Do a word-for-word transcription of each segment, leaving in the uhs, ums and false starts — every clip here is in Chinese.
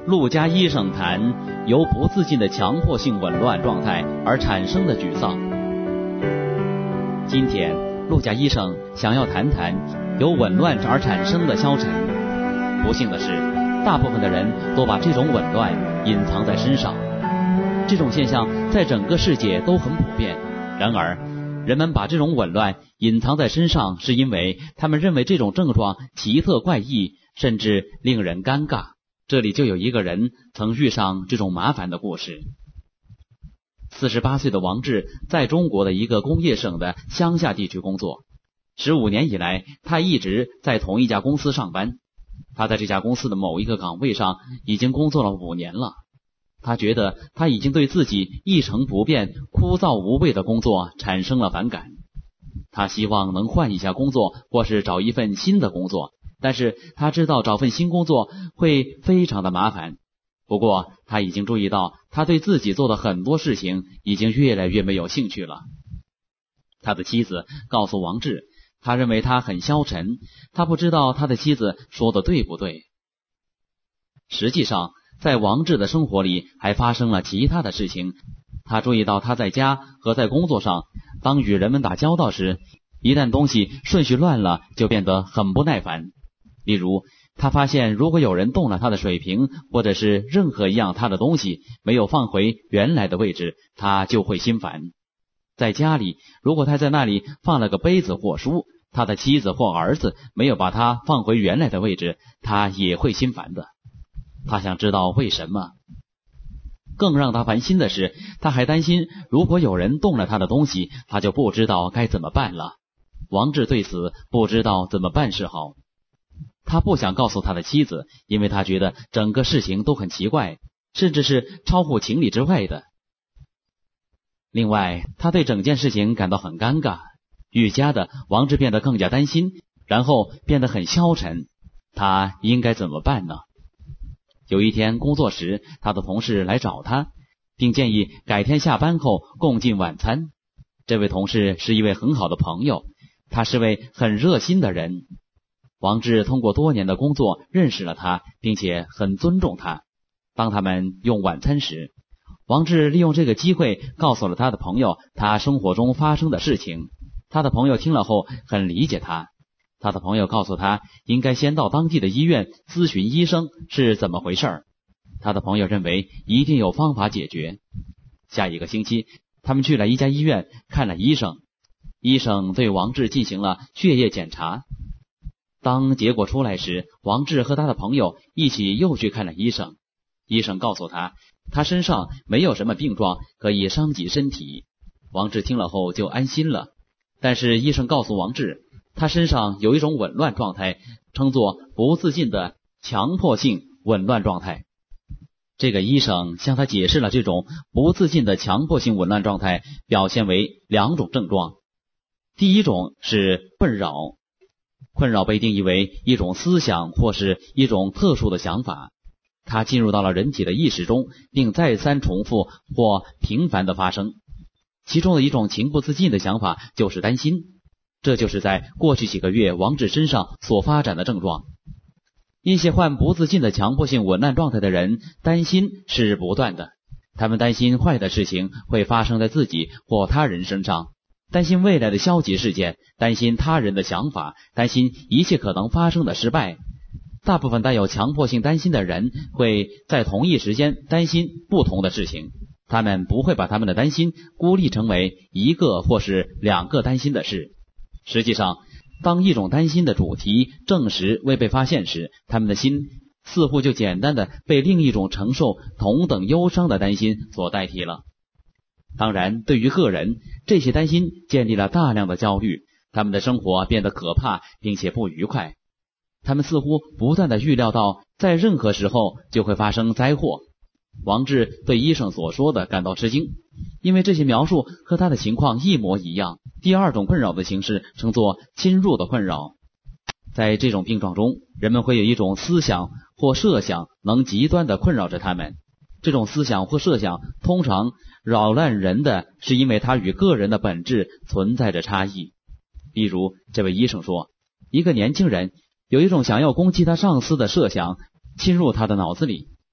陆家医生谈由不自禁的强迫性紊乱状态而产生的沮丧。今天，陆家医生想要谈谈由紊乱而产生的消沉。不幸的是，大部分的人都把这种紊乱隐藏在身上。这种现象在整个世界都很普遍。然而，人们把这种紊乱隐藏在身上，是因为他们认为这种症状奇特怪异，甚至令人尴尬。这里就有一个人曾遇上这种麻烦的故事。四十八岁的王志在中国的一个工业省的乡下地区工作，十五年以来，他一直在同一家公司上班。他在这家公司的某一个岗位上已经工作了五年了。他觉得他已经对自己一成不变、枯燥无味的工作产生了反感。他希望能换一下工作，或是找一份新的工作，但是他知道找份新工作会非常的麻烦。不过他已经注意到，他对自己做的很多事情已经越来越没有兴趣了。他的妻子告诉王志，他认为他很消沉，他不知道他的妻子说的对不对。实际上，在王志的生活里还发生了其他的事情。他注意到他在家和在工作上，当与人们打交道时，一旦东西顺序乱了，就变得很不耐烦。例如，他发现如果有人动了他的水瓶，或者是任何一样他的东西没有放回原来的位置，他就会心烦。在家里，如果他在那里放了个杯子或书，他的妻子或儿子没有把它放回原来的位置，他也会心烦的。他想知道为什么。更让他烦心的是，他还担心如果有人动了他的东西，他就不知道该怎么办了。王志对此不知道怎么办是好。他不想告诉他的妻子，因为他觉得整个事情都很奇怪，甚至是超乎情理之外的。另外，他对整件事情感到很尴尬。愈加的，王志变得更加担心，然后变得很消沉。他应该怎么办呢？有一天工作时，他的同事来找他，并建议改天下班后共进晚餐。这位同事是一位很好的朋友，他是位很热心的人。王志通过多年的工作认识了他，并且很尊重他。当他们用晚餐时，王志利用这个机会告诉了他的朋友他生活中发生的事情。他的朋友听了后很理解他。他的朋友告诉他，应该先到当地的医院咨询医生是怎么回事。他的朋友认为一定有方法解决。下一个星期，他们去了一家医院看了医生。医生对王志进行了血液检查。当结果出来时，王志和他的朋友一起又去看了医生。医生告诉他，他身上没有什么病状可以伤及身体。王志听了后就安心了。但是医生告诉王志，他身上有一种紊乱状态，称作不自禁的强迫性紊乱状态。这个医生向他解释了这种不自禁的强迫性紊乱状态表现为两种症状。第一种是困扰，困扰被定义为一种思想或是一种特殊的想法，它进入到了人体的意识中，并再三重复或频繁的发生。其中的一种情不自禁的想法就是担心，这就是在过去几个月王志身上所发展的症状。一些患不自禁的强迫性紊乱状态的人，担心是不断的。他们担心坏的事情会发生在自己或他人身上，担心未来的消极事件，担心他人的想法，担心一切可能发生的失败。大部分带有强迫性担心的人会在同一时间担心不同的事情，他们不会把他们的担心孤立成为一个或是两个担心的事。实际上，当一种担心的主题证实未被发现时，他们的心似乎就简单的被另一种承受同等忧伤的担心所代替了。当然，对于个人，这些担心建立了大量的焦虑，他们的生活变得可怕并且不愉快。他们似乎不断的预料到在任何时候就会发生灾祸。王志对医生所说的感到吃惊，因为这些描述和他的情况一模一样。第二种困扰的形式称作侵入的困扰。在这种病状中，人们会有一种思想或设想能极端的困扰着他们。这种思想或设想通常扰乱人的是因为它与个人的本质存在着差异。例如，这位医生说，一个年轻人有一种想要攻击他上司的设想侵入他的脑子里。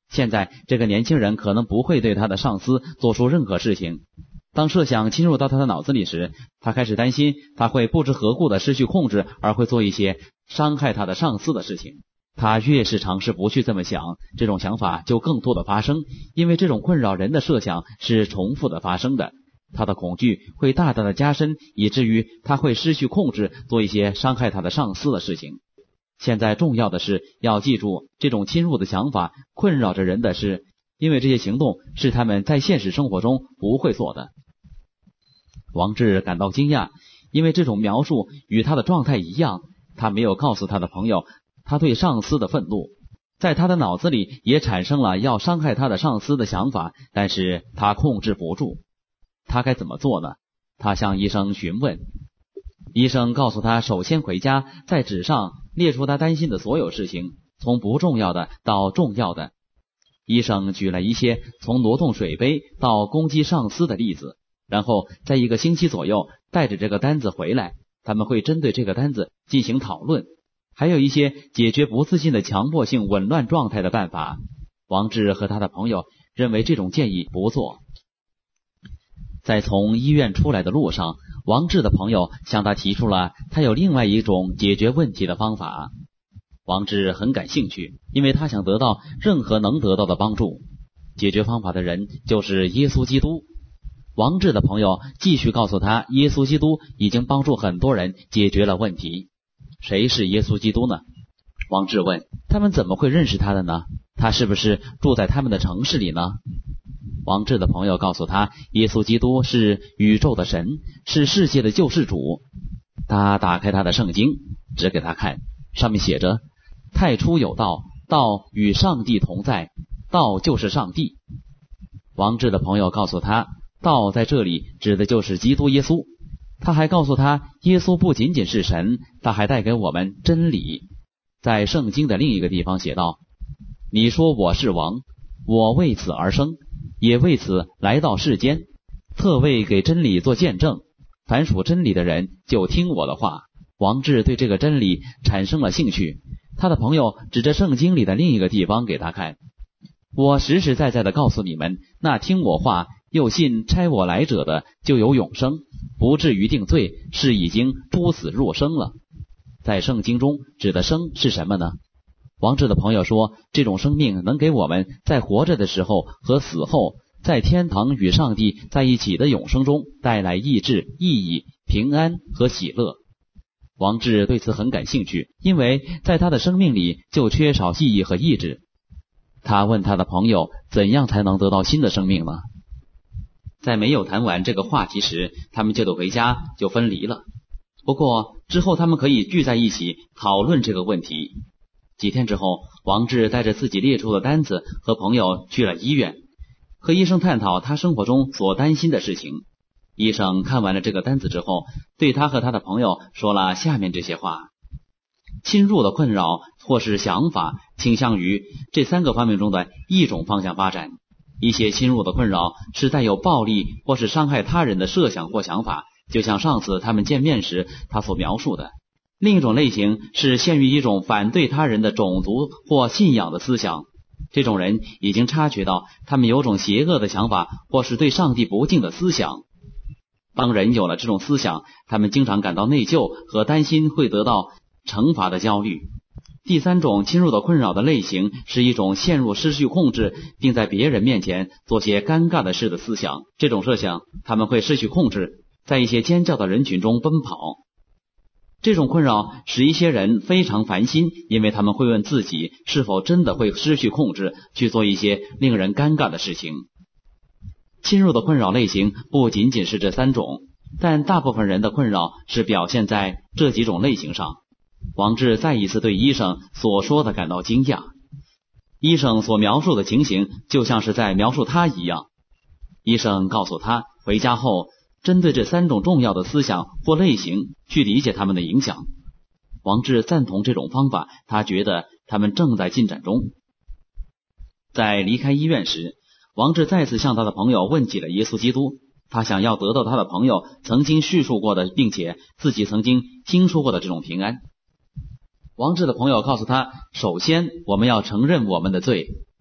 现在这个年轻人可能不会对他的上司做出任何事情。当设想侵入到他的脑子里时，他开始担心他会不知何故的失去控制，而会做一些伤害他的上司的事情。他越是尝试不去这么想，这种想法就更多的发生，因为这种困扰人的设想是重复的发生的。他的恐惧会大大的加深，以至于他会失去控制，做一些伤害他的上司的事情。现在重要的是要记住，这种侵入的想法困扰着人的是，因为这些行动是他们在现实生活中不会做的。王志感到惊讶，因为这种描述与他的状态一样，他没有告诉他的朋友他对上司的愤怒，在他的脑子里也产生了要伤害他的上司的想法，但是他控制不住。他该怎么做呢？他向医生询问。医生告诉他，首先回家，在纸上列出他担心的所有事情，从不重要的到重要的。医生举了一些从挪动水杯到攻击上司的例子，然后在一个星期左右带着这个单子回来，他们会针对这个单子进行讨论，还有一些解决不自信的强迫性紊乱状态的办法。王志和他的朋友认为这种建议不错。在从医院出来的路上，王志的朋友向他提出了他有另外一种解决问题的方法。王志很感兴趣，因为他想得到任何能得到的帮助。解决方法的人就是耶稣基督。王志的朋友继续告诉他，耶稣基督已经帮助很多人解决了问题。谁是耶稣基督呢？王志问。他们怎么会认识他的呢？他是不是住在他们的城市里呢？王志的朋友告诉他，耶稣基督是宇宙的神，是世界的救世主。他打开他的圣经，指给他看，上面写着，太初有道，道与上帝同在，道就是上帝。王志的朋友告诉他，道在这里指的就是基督耶稣。他还告诉他，耶稣不仅仅是神，他还带给我们真理。在圣经的另一个地方写道，你说我是王，我为此而生，也为此来到世间，特为给真理做见证。凡属真理的人就听我的话。王志对这个真理产生了兴趣，他的朋友指着圣经里的另一个地方给他看，我实实在在地告诉你们，那听我话又信差我来者的就有永生，不至于定罪，是已经出死入生了。在圣经中指的生是什么呢？王志的朋友说，这种生命能给我们在活着的时候和死后在天堂与上帝在一起的永生中带来意志、意义、平安和喜乐。王志对此很感兴趣，因为在他的生命里就缺少意义和意志。他问他的朋友，怎样才能得到新的生命呢？在没有谈完这个话题时，他们就得回家，就分离了。不过之后他们可以聚在一起讨论这个问题。几天之后，王志带着自己列出的单子和朋友去了医院，和医生探讨他生活中所担心的事情。医生看完了这个单子之后，对他和他的朋友说了下面这些话：侵入的困扰或是想法倾向于这三个方面中的一种方向发展。一些侵入的困扰是带有暴力或是伤害他人的设想或想法，就像上次他们见面时他所描述的。另一种类型是陷于一种反对他人的种族或信仰的思想，这种人已经察觉到他们有种邪恶的想法或是对上帝不敬的思想。当人有了这种思想，他们经常感到内疚和担心会得到惩罚的焦虑。第三种侵入的困扰的类型是一种陷入失去控制并在别人面前做些尴尬的事的思想。这种设想他们会失去控制，在一些尖叫的人群中奔跑。这种困扰使一些人非常烦心，因为他们会问自己是否真的会失去控制去做一些令人尴尬的事情。侵入的困扰类型不仅仅是这三种，但大部分人的困扰是表现在这几种类型上。王志再一次对医生所说的感到惊讶，医生所描述的情形就像是在描述他一样。医生告诉他，回家后针对这三种重要的思想或类型去理解他们的影响。王志赞同这种方法，他觉得他们正在进展中。在离开医院时，王志再次向他的朋友问起了耶稣基督，他想要得到他的朋友曾经叙述过的并且自己曾经听说过的这种平安。王志的朋友告诉他，首先我们要承认我们的罪，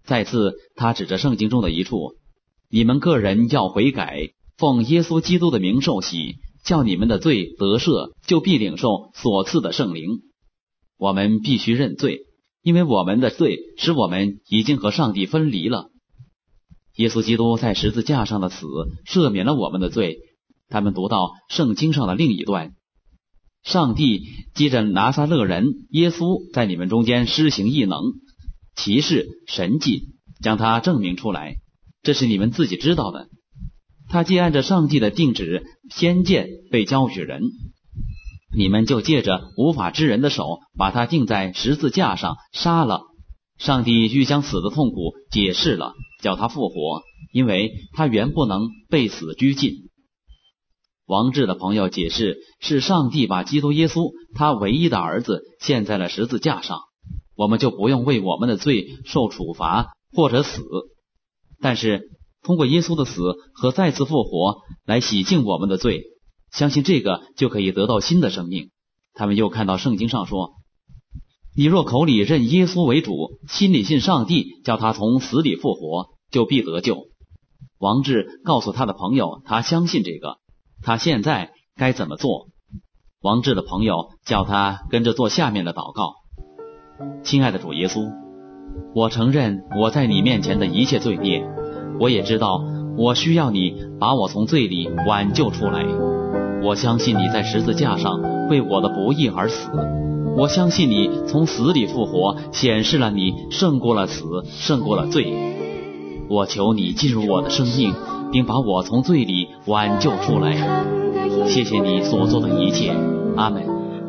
再次，他指着圣经中的一处，你们个人要悔改，奉耶稣基督的名受洗，叫你们的罪得赦，就必领受所赐的圣灵。我们必须认罪，因为我们的罪使我们已经和上帝分离了。耶稣基督在十字架上的死赦免了我们的罪。他们读到圣经上的另一段，上帝藉着拿撒勒人耶稣在你们中间施行异能、奇事、神迹，将他证明出来，这是你们自己知道的。他既按着上帝的定旨先见被交与人，你们就借着无法之人的手把他钉在十字架上杀了。上帝欲将死的痛苦解释了，叫他复活，因为他原不能被死拘禁。王志的朋友解释，是上帝把基督耶稣他唯一的儿子献在了十字架上，我们就不用为我们的罪受处罚或者死，但是通过耶稣的死和再次复活来洗净我们的罪，相信这个就可以得到新的生命。他们又看到圣经上说，你若口里认耶稣为主，心里信上帝叫他从死里复活，就必得救。王志告诉他的朋友，他相信这个，他现在该怎么做？王志的朋友叫他跟着做下面的祷告。亲爱的主耶稣，我承认我在你面前的一切罪孽，我也知道我需要你把我从罪里挽救出来。我相信你在十字架上为我的不义而死，我相信你从死里复活，显示了你胜过了死，胜过了罪。我求你进入我的生命，并把我从罪里挽救出来。谢谢你所做的一切，阿们。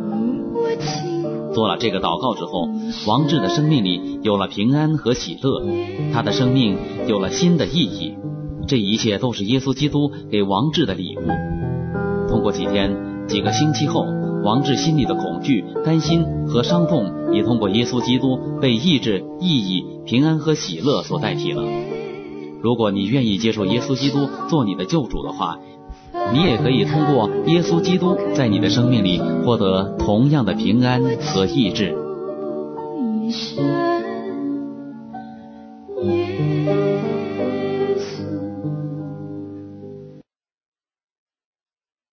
做了这个祷告之后，王志的生命里有了平安和喜乐，他的生命有了新的意义。这一切都是耶稣基督给王志的礼物。通过几天几个星期后，王志心里的恐惧、担心和伤痛也通过耶稣基督被医治、意义、平安和喜乐所代替了。如果你愿意接受耶稣基督做你的救主的话，你也可以通过耶稣基督在你的生命里获得同样的平安和意志。